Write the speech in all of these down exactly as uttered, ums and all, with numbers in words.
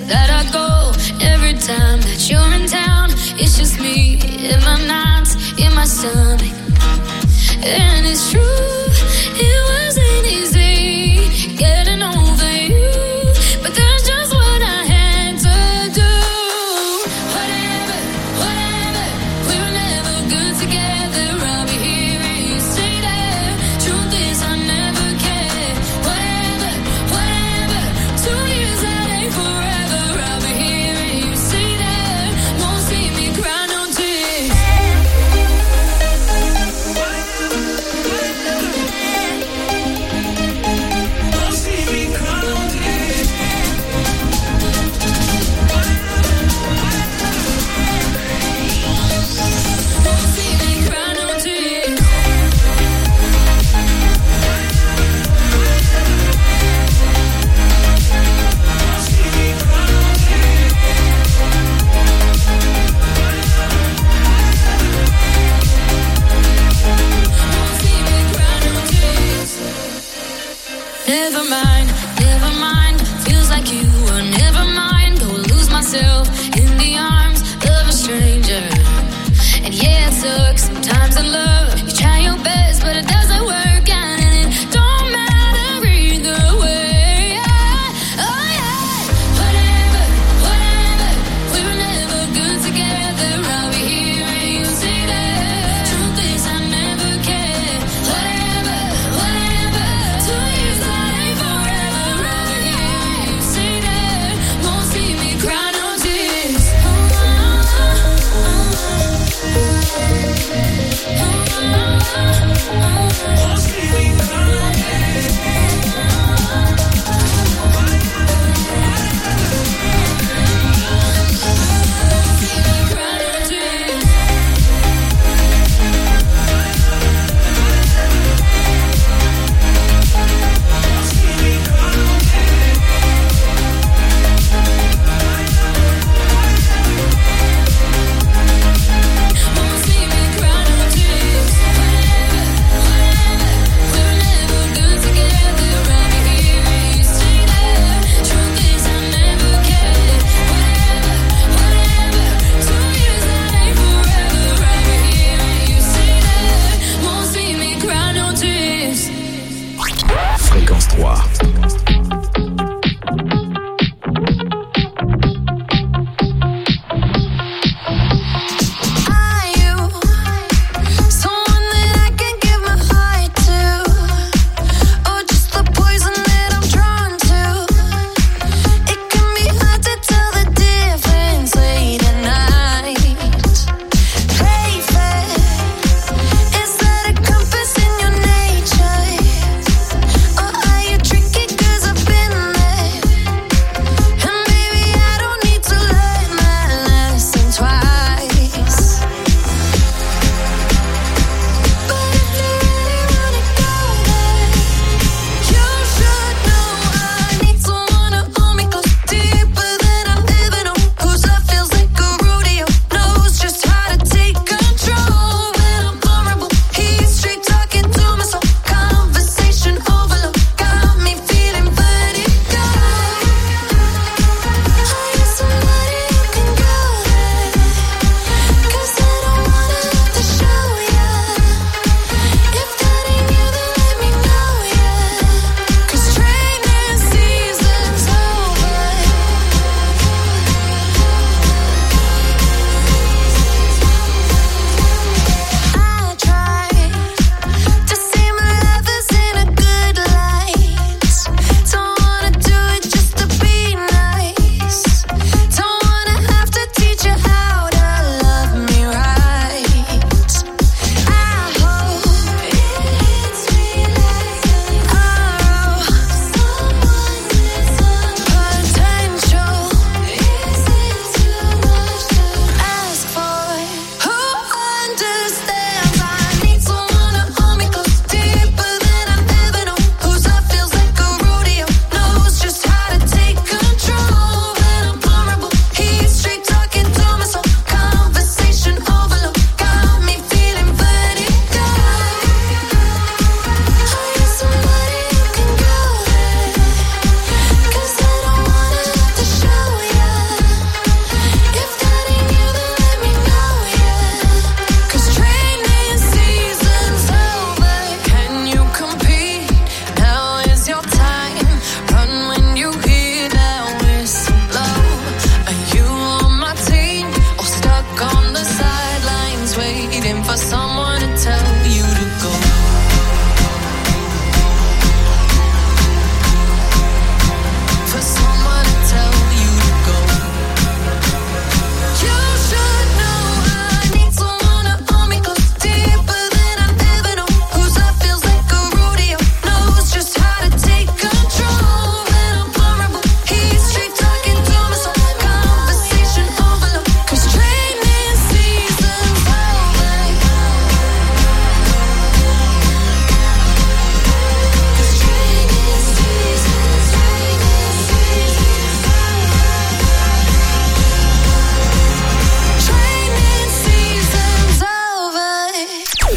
that I go every time that you're in town. It's just me in my nights, in my stomach. And it's true, it wasn't easy getting over you, but that's just what I had to do. Whatever, whatever, we were never good together. I'll be here and you say that. Truth is I never cared. Whatever, whatever, two years that ain't forever. I'll be here and you say that. Won't see me cry no tears.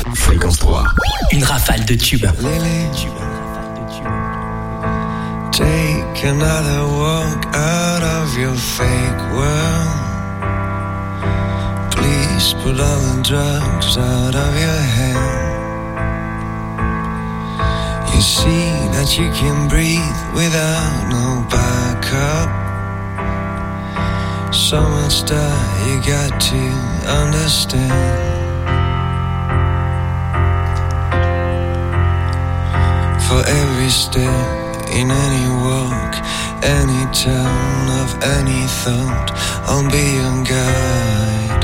Fréquence trois. Une rafale de tubes. Lily, take another walk out of your fake world. Please put all the drugs out of your head. You see that you can breathe without no backup. So much that you got to understand. For every step in any walk, any turn of any thought, I'll be your guide.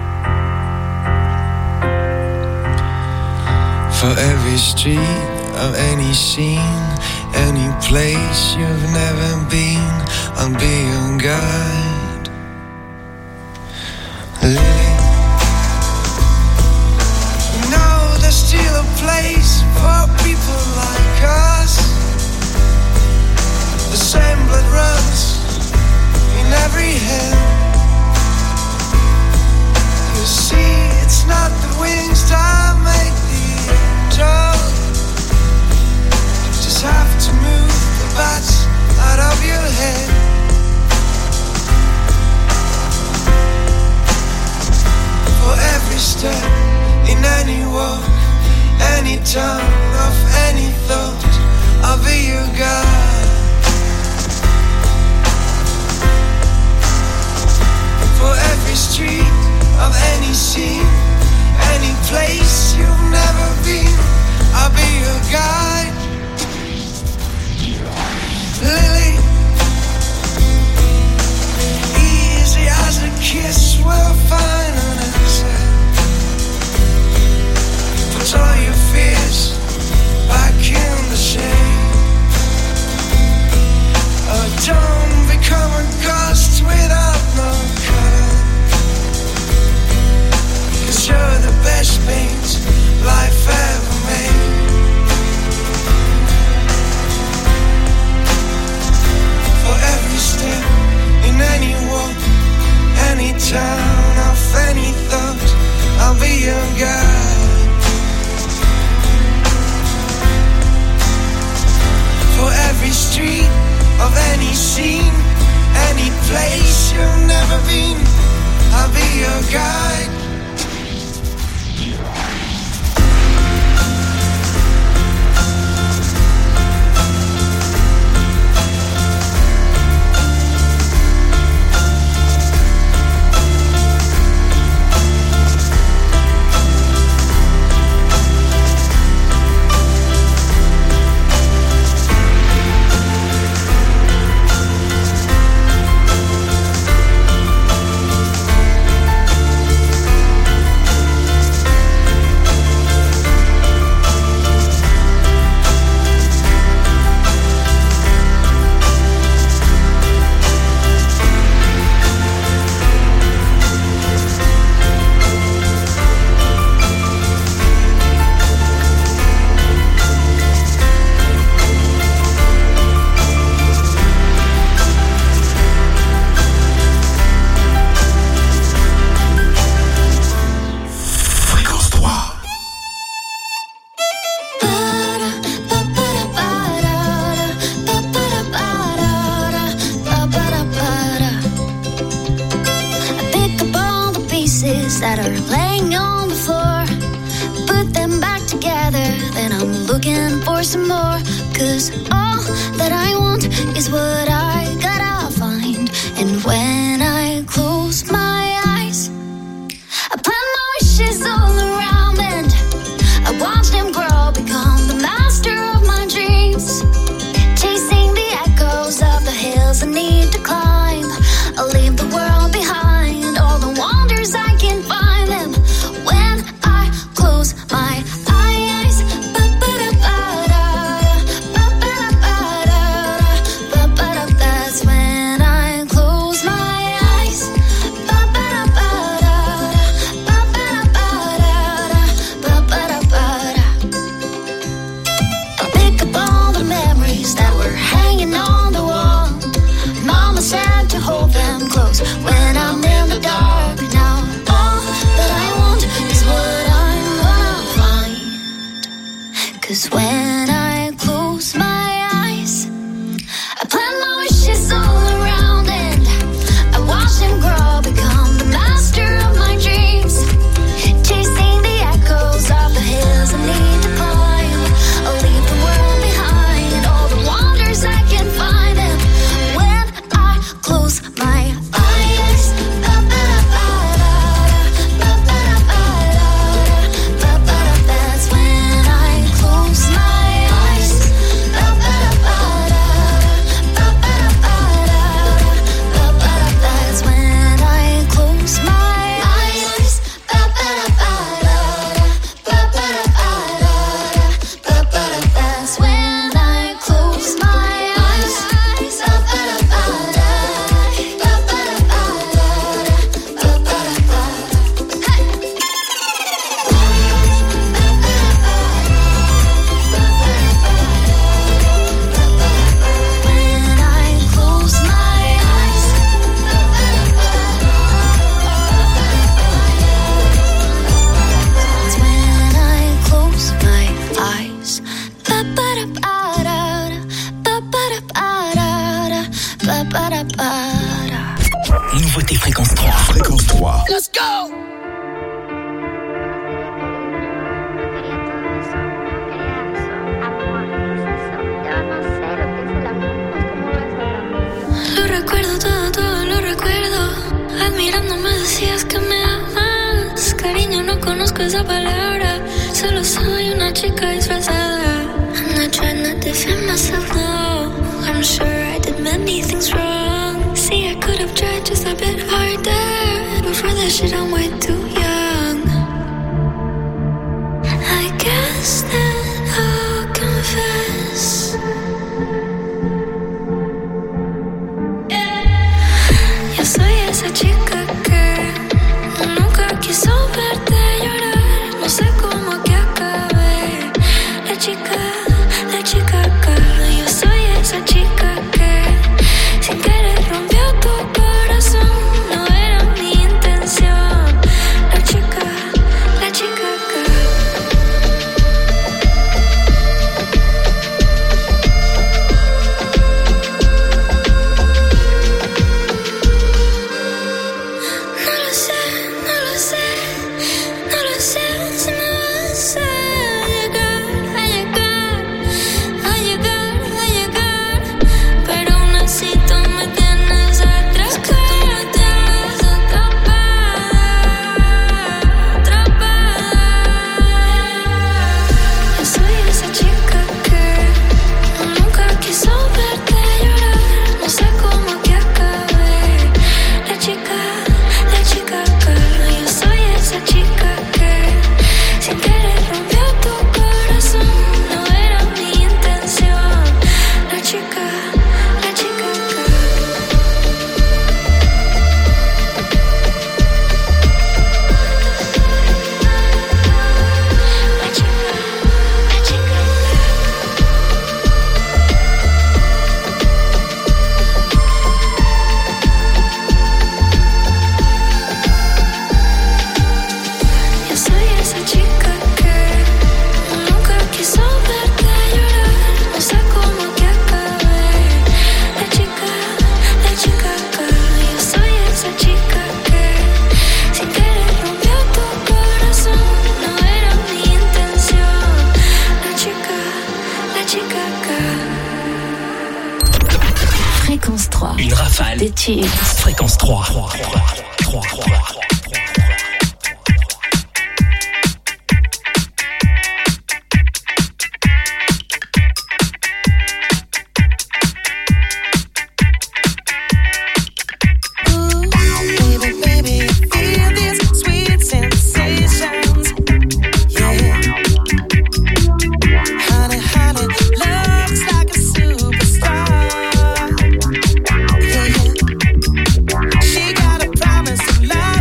For every street of any scene, any place you've never been, I'll be your guide. Lily, you know there's still a place for people like us. The same blood runs in every hand. You see, it's not the wings that make the angel. Just have to move the bats out of your head. For every step in any walk, any turn of any thought, I'll be your guide. For every street of any scene, any place you've never been, I'll be your guide. Lily, easy as a kiss, we'll find an answer. Put all your fears back in the shade. Oh, don't become a ghost without no color. Cause you're the best paint life ever made. For every step in any walk, any town of any thought, I'll be your guide. For every street of any scene, any place you've never been, I'll be your guide. That are laying on the floor, put them back together, then I'm looking for some more. Cause all that I want is what I gotta find. And when I close my eyes, I plant my wishes all around and I watch them grow, become the master of my dreams. Chasing the echoes of the hills I need to climb. I'll leave the world behind, all the wonders I can find them when I close my eyes. That's 'Cause when I close my eyes, I plant my wishes all around and I watch them grow, become the master of my dreams. Chasing the echoes of the hills I need to climb. I'll leave the world behind, all the wonders I can find. And when I close my eyes, that's when I close my eyes. That's when I close my eyes. That's when I close my eyes. When I close my eyes. That's when I close my eyes. Nouveauté Fréquence trois. Fréquence trois. Let's go! Lo recuerdo todo, todo lo recuerdo. Admirando me decías que me amas. Cariño, no conozco esa palabra. Solo soy una chica disfrazada. I'm not trying to defend myself, no. I'm sure I did many things wrong. See, I could have tried just a bit harder. But for that shit, I'm way too young. I guess that I'll confess. Yo soy esa chica que nunca quiso verte llorar. No sé cómo que acabé. La chica, la chica que yo soy esa chica que sin querer rompió tu corazón. No era mi intención. La chica, la chica que no lo sé, no lo sé, no lo sé si me vas a llegar, a llegar, a llegar, a llegar. Pero aún así tú me tienes atrás, tú me tienes atrapada, atrapada. Yo soy esa chica que nunca quiso verte llorar. No sé cómo que acabé. La chica, la chica que yo soy esa chica que sin querer rompió tu corazón. No era mi intención. La chica, la chica que la chica, la chica Yo soy esa chica que nunca quiso verte llorar. No sé cómo que acabé. La chica, la chica que yo soy esa chica que sin querer rompió tu corazón. No era mi intención. La chica, la chica que Fréquence trois. Une rafale. Des tubes. Fréquence trois. trois, trois, trois, trois. Baby, baby, feel these sweet sensations. Yeah. Honey, honey, looks like a superstar. Yeah, yeah. She got a promise of love.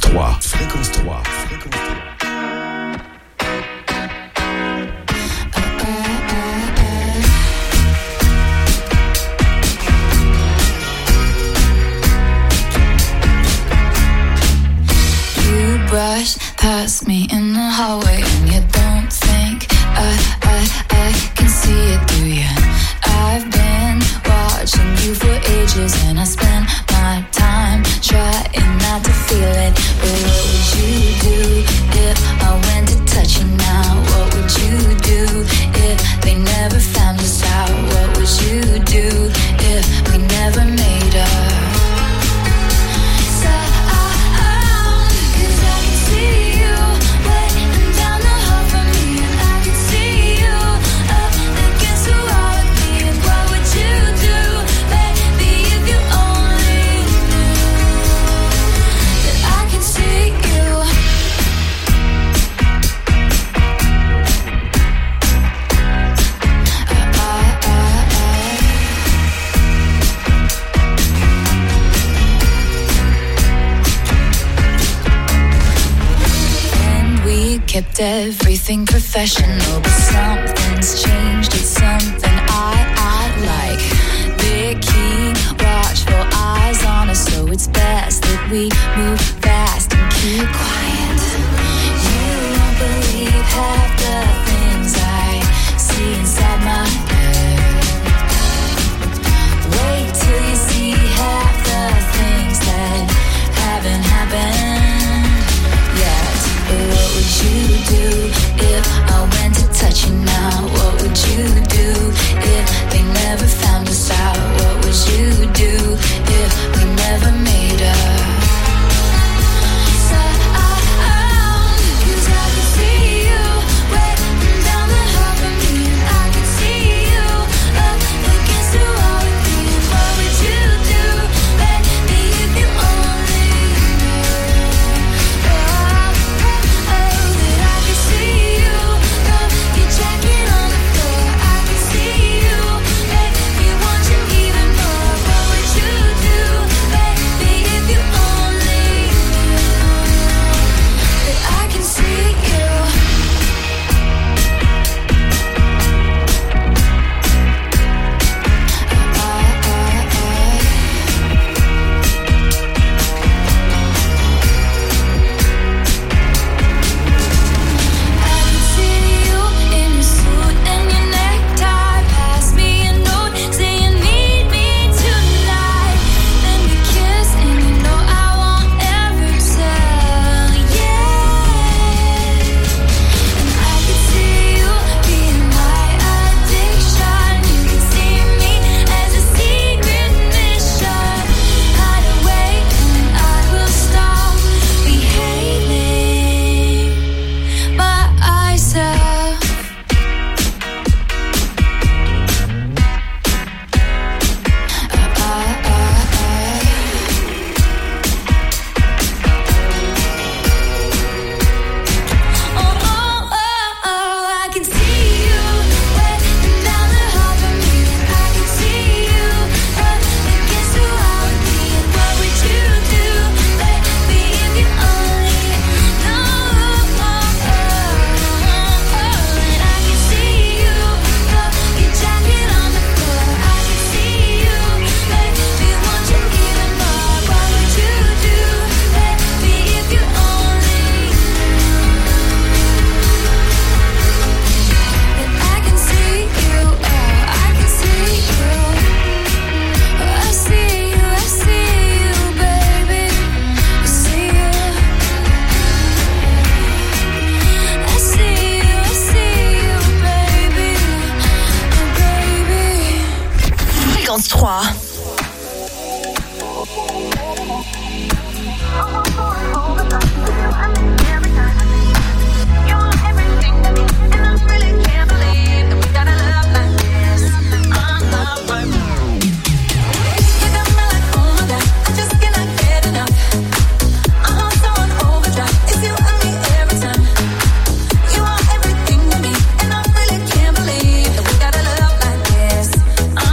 trois. Fréquence trois. Fréquence trois. Brush past me in the hallway and you don't think I, I, I can see it through you. I've been watching you for ages and I spend my time trying not to feel it. But what would you do if I went to touch you now? What would you do if they never found us out? What would you do if we never made up? Kept everything professional, but something's changed. It's something I, I like. Big key, watchful eyes on us, so it's best that we move fast and keep quiet. You won't believe half the things I see inside my head. Wait till you see half the things that haven't happened yet. What would you do if I went to touch you now? What would you do if they never found us out? What would you do if we never made up?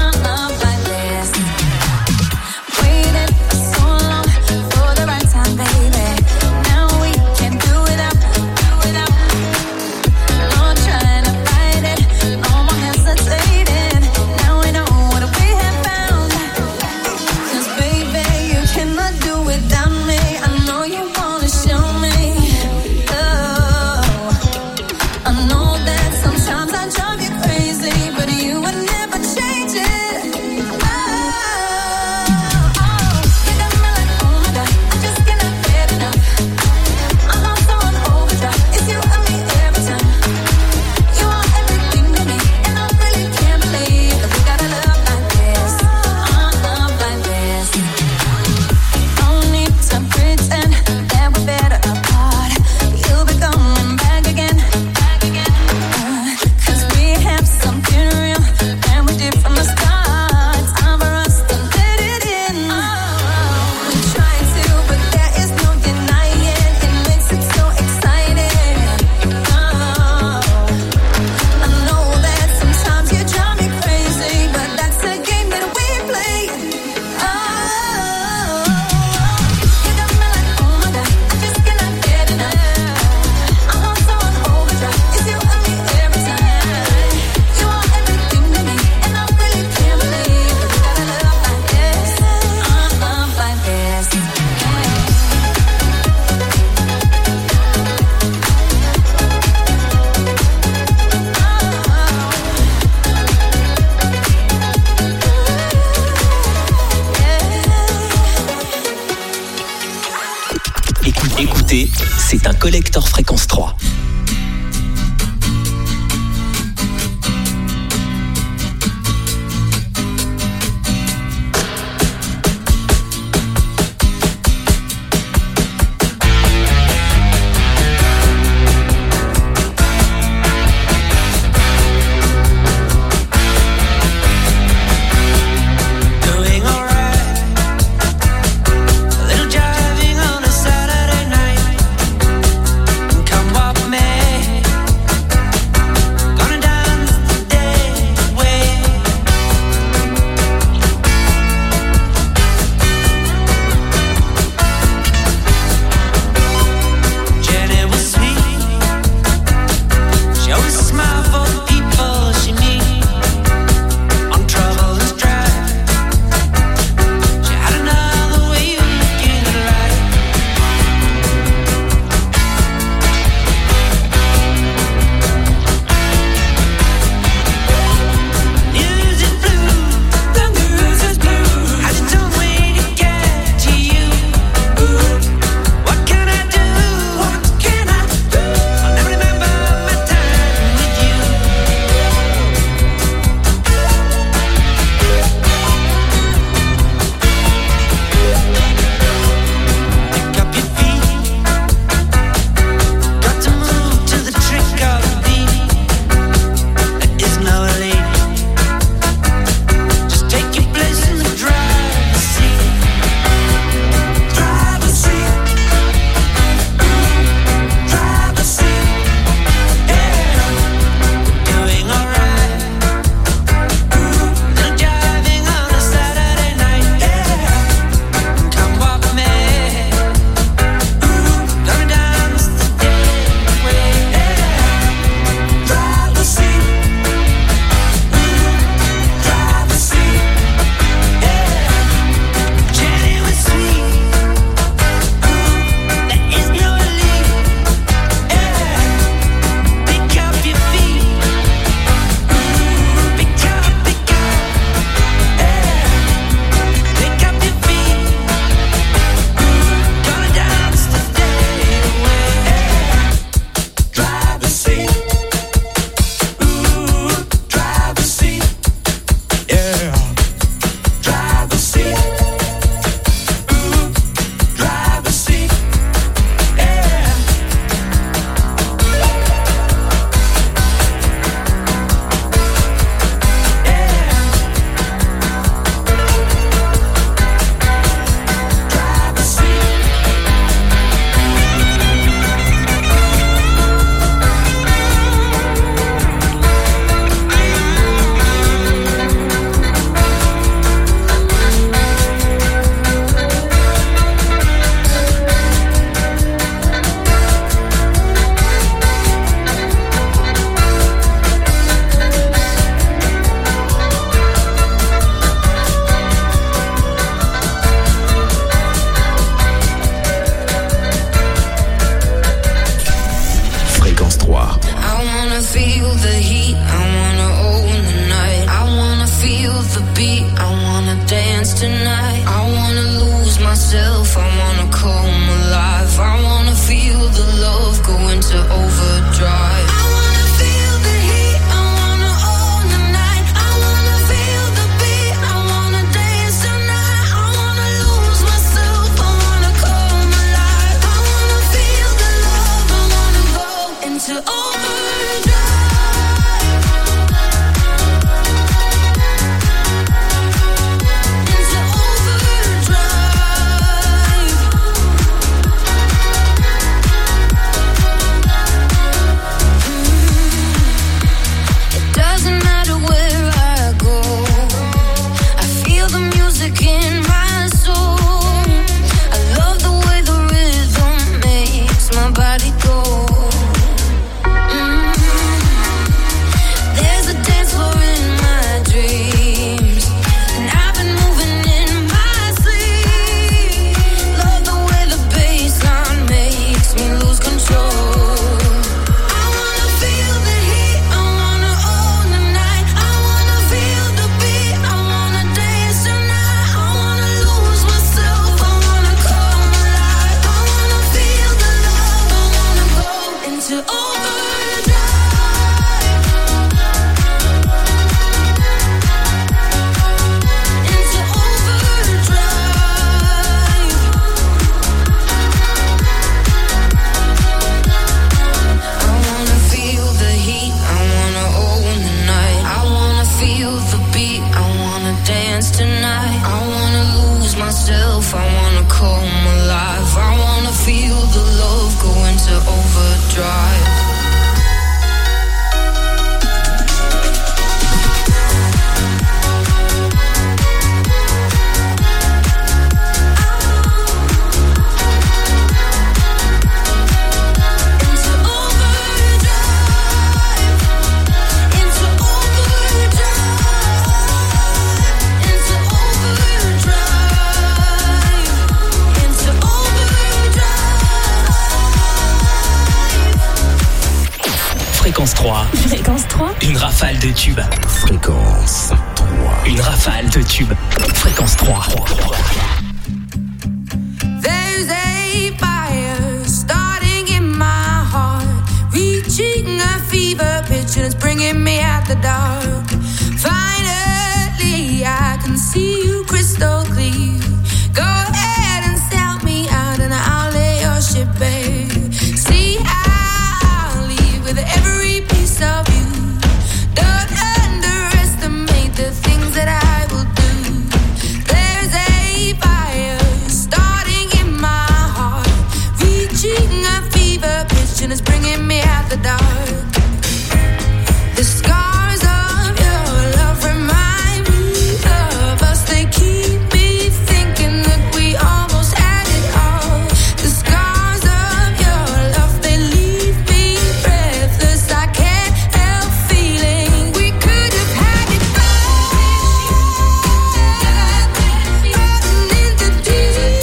Waiting so long for the right time, baby. Écoutez, c'est un collector fréquence trois. myself, I wanna come alive. I wanna feel the love go into overdrive. Fréquence trois. Fréquence trois. Une rafale de tubes. Fréquence trois. Une rafale de tubes. Fréquence trois. There's a fire starting in my heart, reaching a fever pitch and it's bringing me out the dark. Finally, I can see you crystal clear. Go ahead and sell me out and I'll lay your ship bare. See, I'll leave with every piece of you. Don't underestimate the things that I will do. There's a fire starting in my heart, reaching a fever pitch and it's bringing me out the dark. The scars of your love remind me of us. They keep me thinking that we almost had it all. The scars of your love, they leave me breathless. I can't help feeling we could have had it all. Rotten in the deep.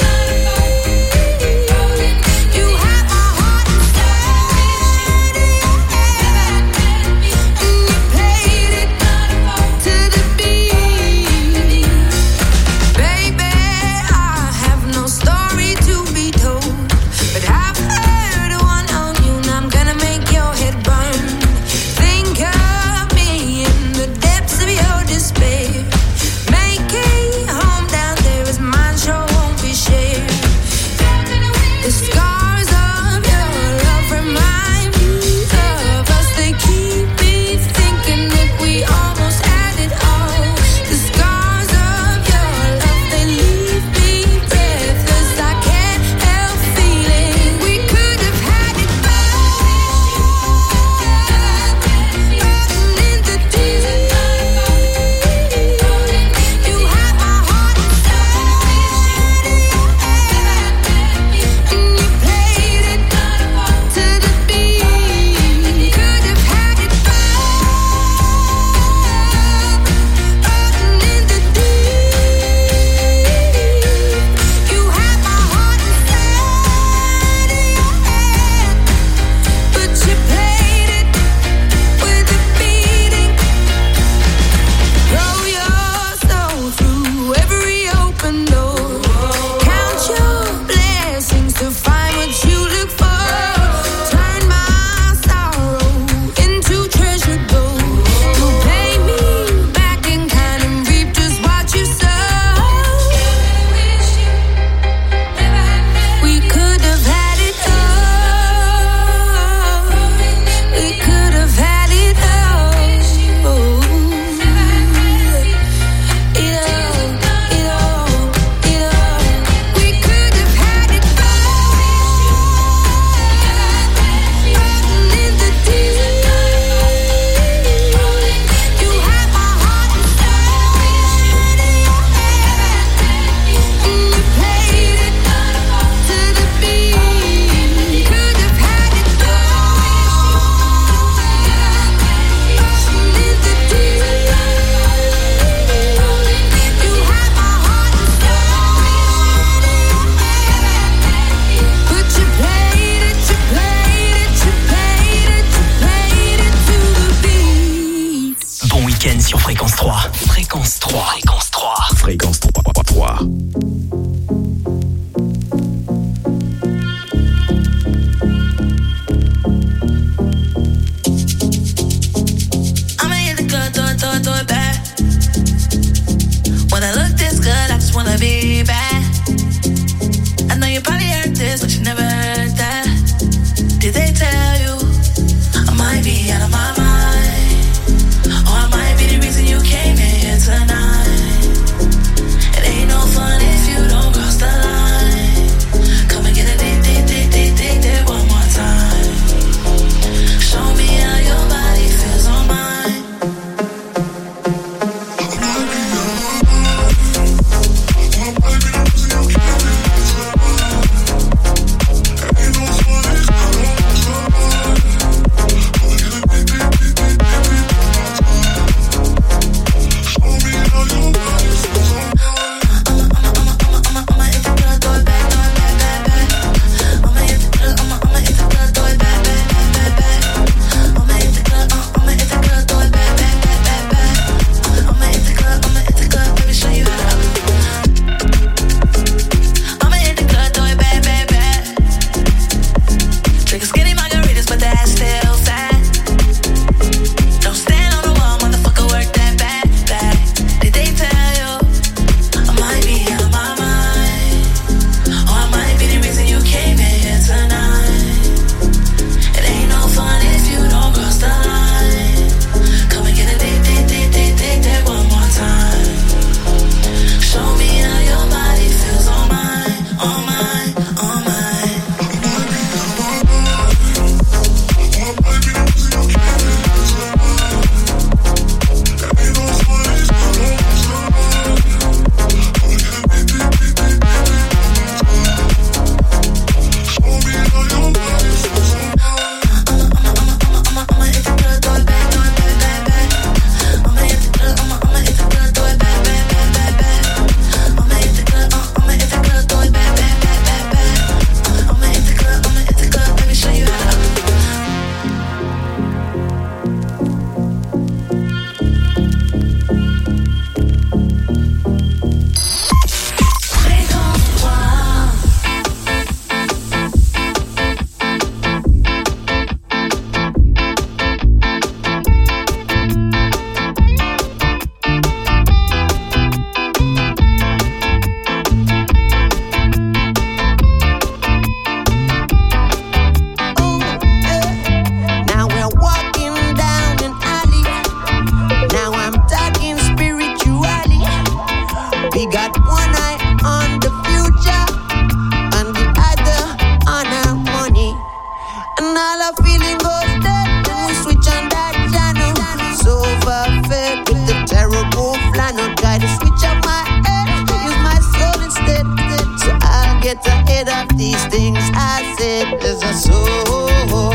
You have my heart inside, and you played it to the beat. Baby, I have no story to be told, but I've heard one on you and I'm gonna make your head burn. Think of me in the depths of your despair. Make a home down there as mine sure won't be shared. The scars of your love remind me of us. They keep me thinking that we almost had it all. The scars of your love, they leave me breathless. I can't help feeling we could have had it all. Rotten in the deep. You have my heart inside, and you played it to the beat. Could have had it all. Rotten in the deep. You have my heart inside of your head, but you played it with a beating. Throw your soul through every open door. Count your blessings to find what you look for. Turn my sorrow into treasure gold. You pay me back in kind and reap just what you sow. We could have had it all. We could have had it all. It all, it all, it all. We could have had it all. Rotten in the deep. You have my heart inside of your head, and you played it to the beat. Could have had it all. Rotten in the deep. You have my heart inside of your head, but you played it, you played it, you played it, you played it to the beat. Bon week-end sur Fréquence trois. Fréquence trois. Fréquence trois. Fréquence trois. I'ma hit the club, throw it, throw it, throw it back. When I look this good, I just wanna be bad. I know you probably heard this, but you never heard that. Did they tell you I might be out of my mind? Or I might be the reason you came in here tonight. It ain't no fun if you don't cross the line. get ahead of these things. I said there's a soul,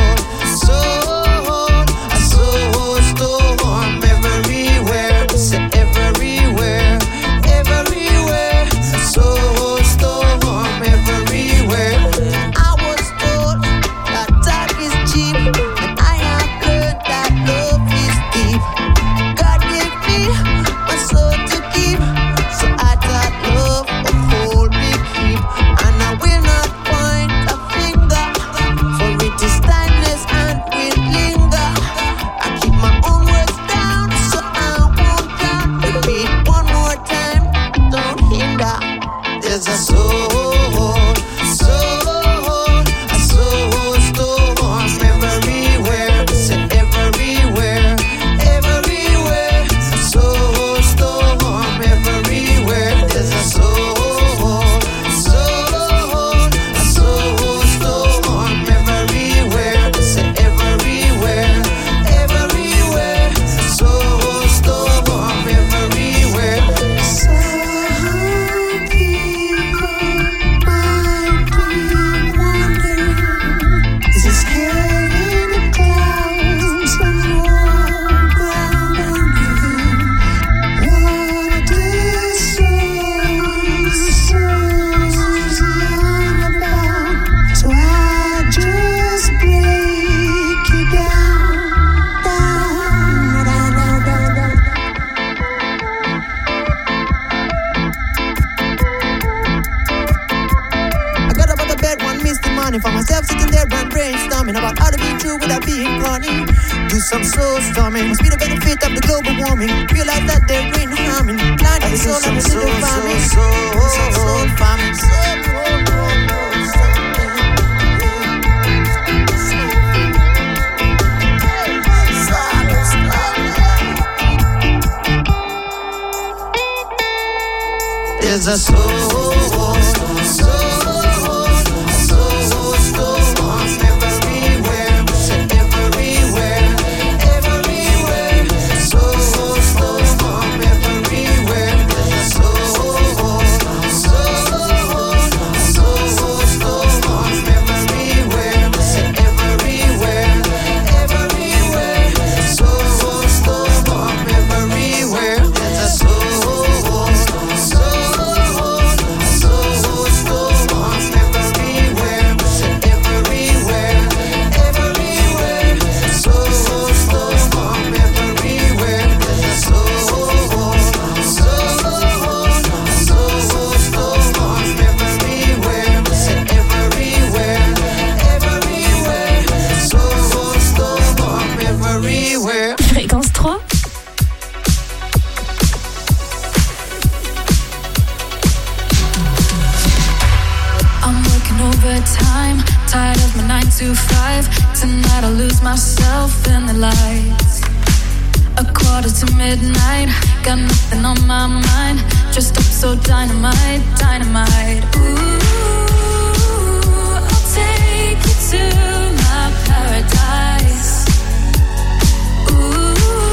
soul, a soul storm everywhere. Say everywhere, everywhere. A soul storm everywhere. I was told that talk is cheap, and I have learned that love is deep. God gave me my soul to keep, so I thought love would hold me keep. And I will not point a finger, for it is timeless and will linger. I keep my own words down, so I won't down. Repeat one more time, don't hinder. There's a soul, soul, a soul storm everywhere. Say everywhere, everywhere. A soul storm everywhere. There's a soul, soul, a soul storm everywhere. Say everywhere, everywhere. A soul storm everywhere. Some people might be wondering, is this head in the clouds or more ground under? What this souls, souls yearn about? So I just break you down, down, down, down, down, down. I got up out of bed one misty morning, found myself sitting there and brainstorming about how to be true without being corny. Do some soul storming, must be the benefit of the global warming. Realize that there ain't harming. Blind the soul and the little farming. Do some soul farming. There's a soul, soul, soul storm everywhere. Say everywhere, everywhere. Soul storm everywhere. There's a soul, soul, soul storm everywhere. Say everywhere, everywhere. Soul storm everywhere. There's a soul, soul, soul storm everywhere. Say everywhere, everywhere. Soul storm everywhere. There's a soul, soul, soul storm everywhere. Say everywhere, everywhere. Soul storm everywhere. Fréquence trois. I'm working overtime, tired of my nine to five. Tonight I'll lose myself in the lights. A quarter to midnight, got nothing on my mind. Dressed up so dynamite, dynamite. Ooh, I'll take you to my paradise. Ooh,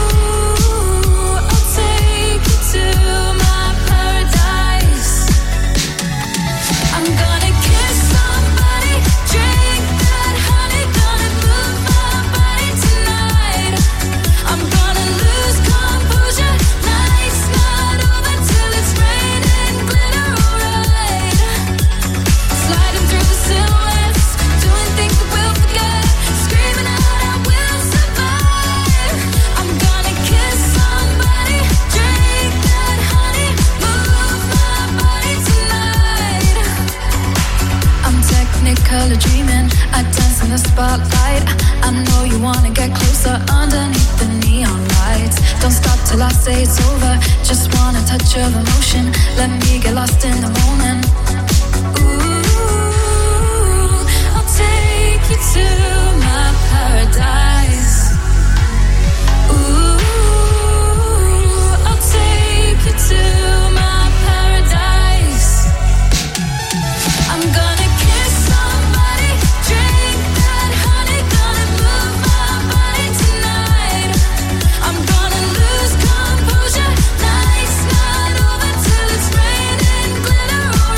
I'll take you to my paradise. I'm gonna kiss somebody, drink that honey, gonna move my body tonight. I'm gonna lose composure, night's not over till it's raining glitter, alright. Sliding through the silhouettes, doing things that we'll forget, screaming out I will survive. I'm gonna kiss somebody, drink that honey, move my body tonight. I'm technicolor dreaming, I dance in the spotlight. I know you wanna get closer underneath the neon lights. Don't stop till I say it's over, just want a touch of emotion. Let me get lost in the moment. Ooh, I'll take you to my paradise. Ooh, I'll take you to my paradise. I'm gonna kiss somebody, drink that honey, gonna move my body tonight. I'm gonna lose composure, night's not over till it's raining glitter, alright.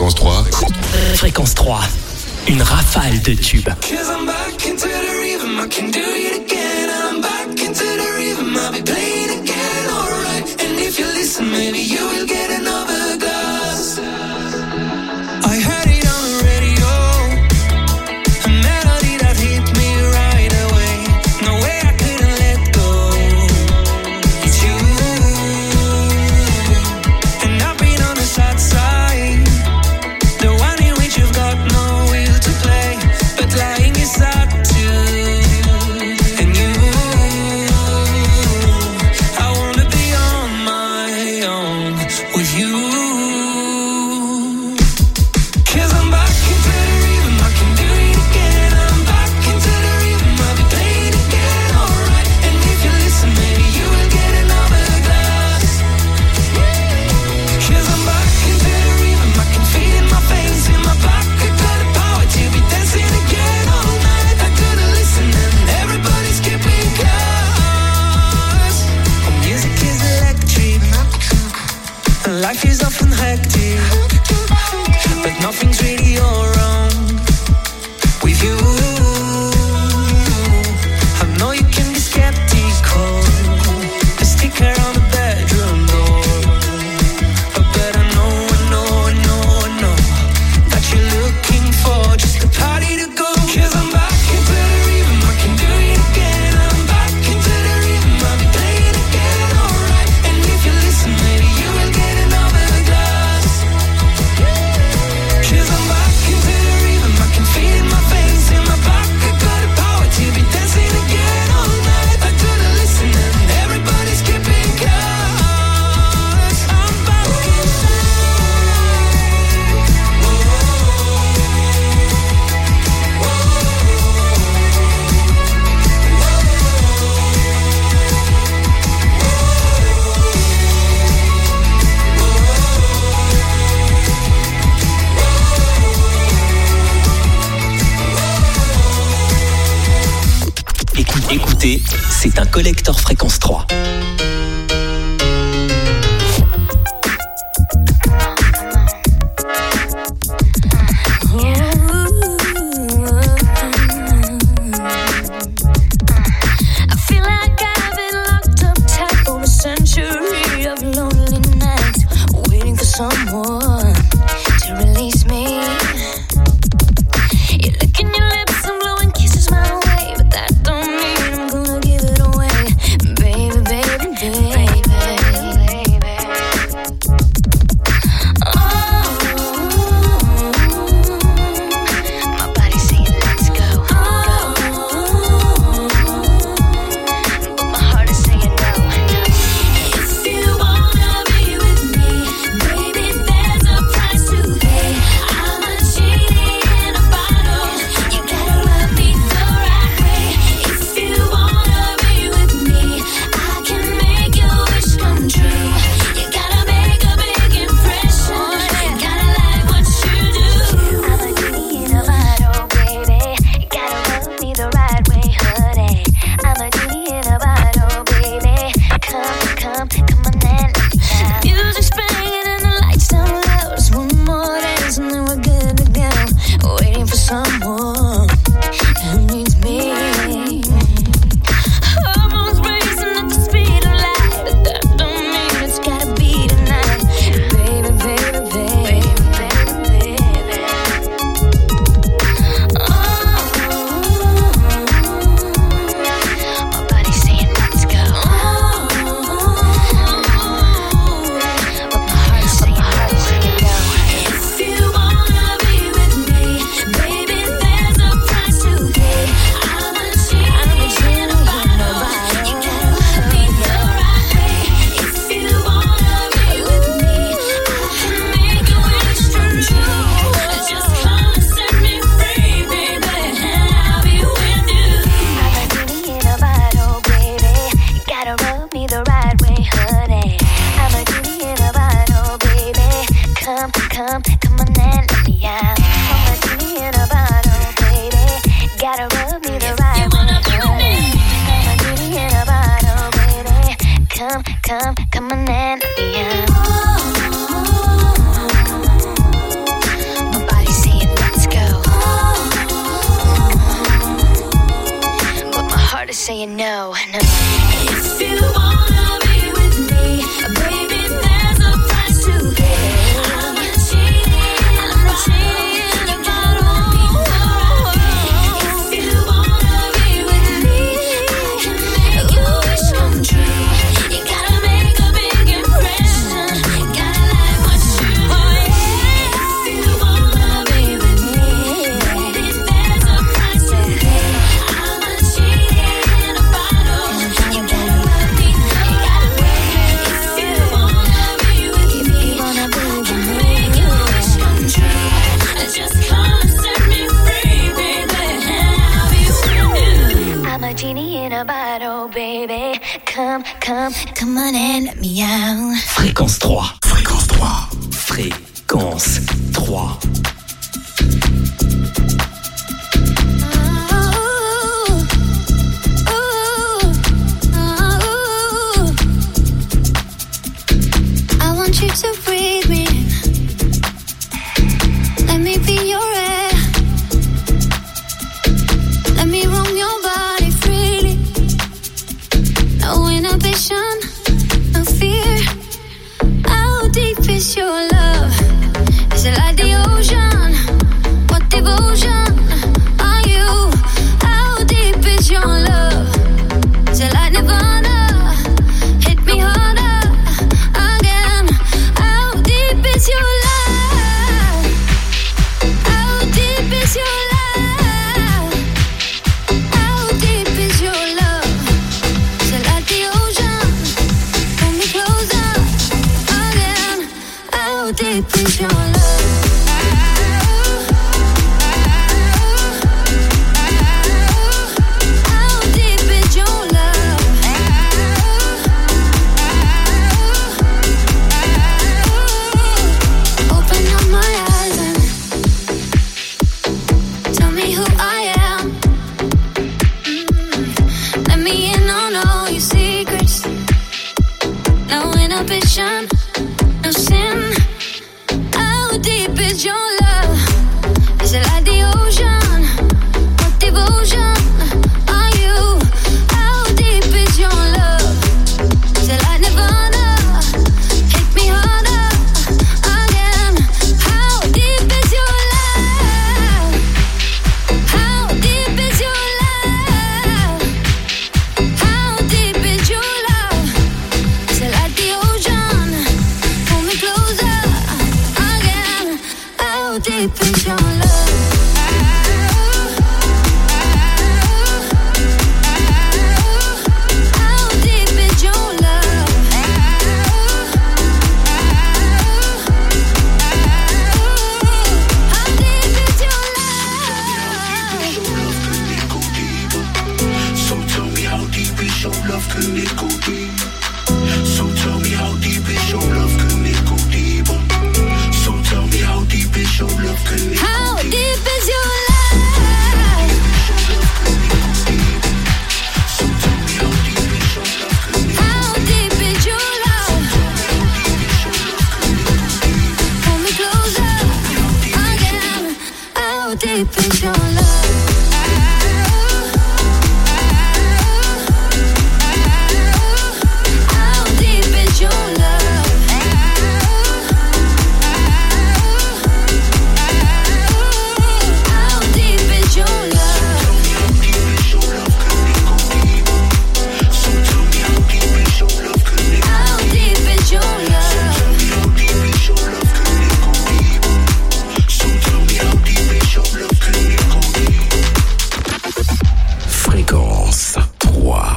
Fréquence trois. Fréquence trois. Une rafale de tubes. Cause I'm back into the rhythm, I can do it again. I'm back into the rhythm, I'll be playing again, alright. And if you listen, maybe you will get another glass. I heard it on the radio, a melody that hit me right away. No way I couldn't let go. It's you, and I've been on the sad side, the one in which you've got no will to play, but lying is sad too. And you, I wanna be on my own with you. Cause I'm back into the rhythm, I can do it again. I'm back into the rhythm, I'll be playing again, alright. And if you listen, maybe you will get another glass. Cause I'm back into the rhythm, I can feel it in my veins, in my back. I got the power to be dancing again all night. I couldn't listen and everybody's keeping class. Oh, music is electric, and life is often hectic, but nothing's really all wrong with you. I know you can be skeptical, a sticker on the bedroom door, but I know, I know, I know, I know that you're looking for just a party to go. Cause I'm back into the rhythm, I can do it again. I'm back into the rhythm, I'll be playing again, alright. And if you listen, maybe you will get another glass. Cause I'm back into the rhythm, I can feel it in my veins, in my back. I got the power to be dancing again all night. I couldn't listen and everybody's keeping class. I'm back inside. Écoute- Écoutez, c'est un collector Fréquence trois. I feel like I've been locked up tight for a century of lonely nights, waiting for someone to release me. You're licking your lips and blowing kisses my way, but that don't mean I'm gonna give it away, baby, baby, baby, baby. Oh, my body's saying let's go, go. But my heart is saying no, no. If you wanna be with me, baby, saying no, no. If you wanna be with me, baby, there's a price to pay. I'm not cheating, I'm not cheating about all you. If you wanna be with me, I can make your wish come true. You gotta make a big impression. Gotta like what you do. If you wanna be with me, baby, there's a price to pay. I'm not cheating about all you. You gotta love me, you gotta pay. If you wanna be with me, I can make your wish come true. Just come and set me free, baby, and I'll be with you. I'm a genie in a bottle, baby. Come, come, come on and let me out. Fréquence trois. Fréquence trois. Fréquence trois. I want you to breathe me. Let me be your air. Let me roam your body freely. No inhibition, no fear. How deep is your love? Is it like the ocean? What devotion are you? How deep is your love? Is it like Nirvana? Hit me harder again. How deep is your love? How deep is your love? How deep is your love? Is it like the ocean? Pull me closer again. How deep is your love? How deep is your love? Open up my eyes and tell me who I am. Mm. Let me in on all your secrets. No inhibition, no sin. How deep is your love? Is it like the ocean? What devotion are you? How deep is your love? Is it like Nirvana? Hit me harder again. How deep is your love? How deep is your love? How deep is your love? Is it like the ocean? Pull me closer again. How deep is your love? How deep is your love? How deep is your love? So tell me how deep is your love, can it go deep? So tell me how deep is your love, can it go deeper? So tell me how deep is your love, can it go How deep? deep is your love? So tell me how deep is your love, can it How deep is your love? Pull me closer again. How deep is your love? How deep is your love? How deep is your love? So tell me how deep is your love, can it How deep is your love? how deep is your love, can it go deep? So tell me how deep is your love, can it go deep? Fréquence trois.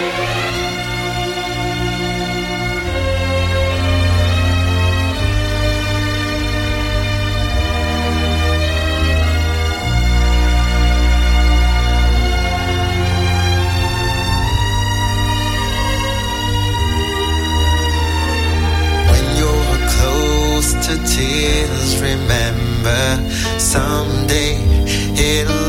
When you're close to tears, remember someday it'll